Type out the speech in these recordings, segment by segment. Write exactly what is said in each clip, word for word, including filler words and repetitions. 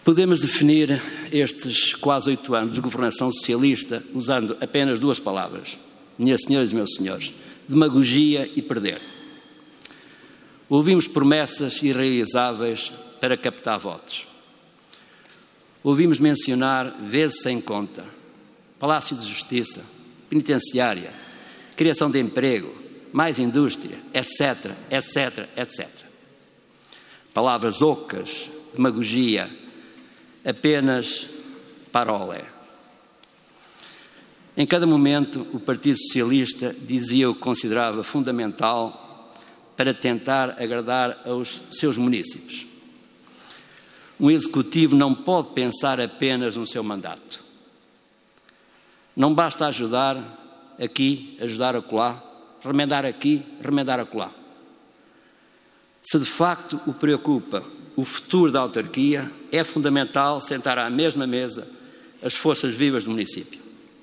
Podemos definir estes quase oito anos de governação socialista usando apenas duas palavras, minhas senhoras e meus senhores: demagogia e perder. Ouvimos promessas irrealizáveis para captar votos. Ouvimos mencionar vezes sem conta, Palácio de Justiça, penitenciária, criação de emprego, mais indústria, etc, etc, etcétera. Palavras ocas, demagogia, apenas parolé. Em cada momento, o Partido Socialista dizia o que considerava fundamental para tentar agradar aos seus munícipes. Um executivo não pode pensar apenas no seu mandato. Não basta ajudar aqui, ajudar acolá, remendar aqui, remendar acolá. Se de facto o preocupa o futuro da autarquia, é fundamental sentar à mesma mesa as forças vivas do município.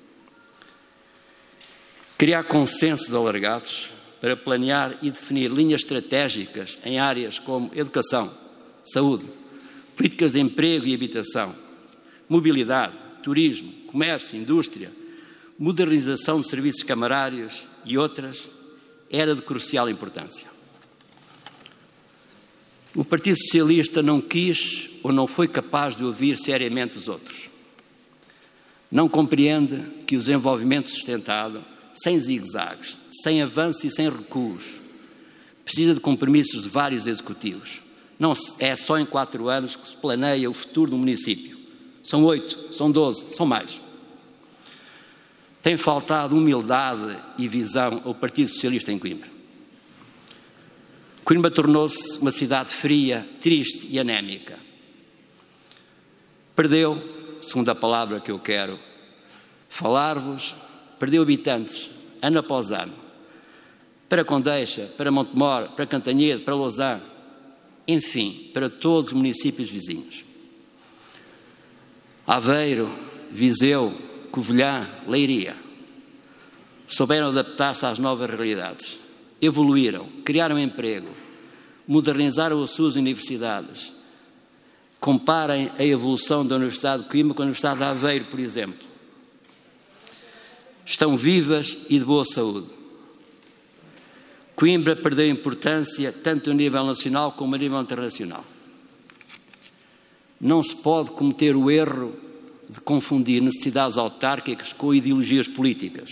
Criar consensos alargados para planear e definir linhas estratégicas em áreas como educação, saúde, políticas de emprego e habitação, mobilidade, turismo, comércio, indústria, modernização de serviços camarários e outras, era de crucial importância. O Partido Socialista não quis ou não foi capaz de ouvir seriamente os outros. Não compreende que o desenvolvimento sustentado, sem zigue-zagues, sem avanços e sem recuos, precisa de compromissos de vários executivos. Não é só em quatro anos que se planeia o futuro do município. São oito, são doze, são mais. Tem faltado humildade e visão ao Partido Socialista em Coimbra. Coimbra tornou-se uma cidade fria, triste e anémica. Perdeu, segundo a palavra que eu quero falar-vos, perdeu habitantes, ano após ano, para Condeixa, para Montemor, para Cantanhede, para Lousã, enfim, para todos os municípios vizinhos. Aveiro, Viseu, Covilhã, Leiria, souberam adaptar-se às novas realidades, evoluíram, criaram emprego, modernizaram as suas universidades. Comparem a evolução da Universidade de Coimbra com a Universidade de Aveiro, por exemplo. Estão vivas e de boa saúde. Coimbra perdeu importância tanto a nível nacional como a nível internacional. Não se pode cometer o erro de confundir necessidades autárquicas com ideologias políticas.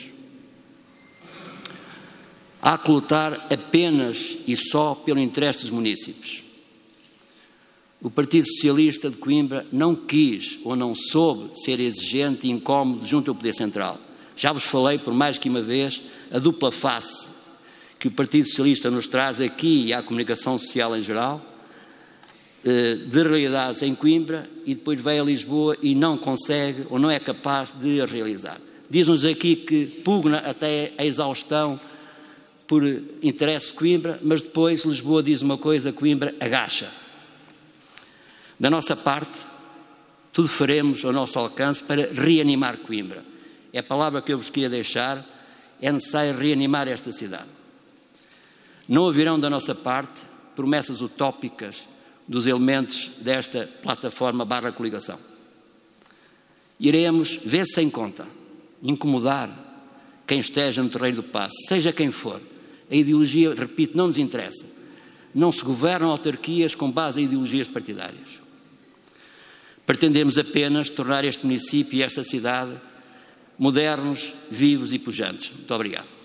Há que lutar apenas e só pelo interesse dos munícipes. O Partido Socialista de Coimbra não quis ou não soube ser exigente e incómodo junto ao Poder Central. Já vos falei por mais que uma vez a dupla face que o Partido Socialista nos traz aqui e à comunicação social em geral, de realidades em Coimbra, e depois vai a Lisboa e não consegue ou não é capaz de a realizar. Diz-nos aqui que pugna até a exaustão por interesse de Coimbra, mas depois Lisboa diz uma coisa, Coimbra agacha. Da nossa parte, tudo faremos ao nosso alcance para reanimar Coimbra. É a palavra que eu vos queria deixar, é necessário reanimar esta cidade. Não ouvirão da nossa parte promessas utópicas dos elementos desta plataforma barra coligação. Iremos ver sem conta, incomodar quem esteja no terreiro do passo, seja quem for. A ideologia, repito, não nos interessa. Não se governam autarquias com base em ideologias partidárias. Pretendemos apenas tornar este município e esta cidade modernos, vivos e pujantes. Muito obrigado.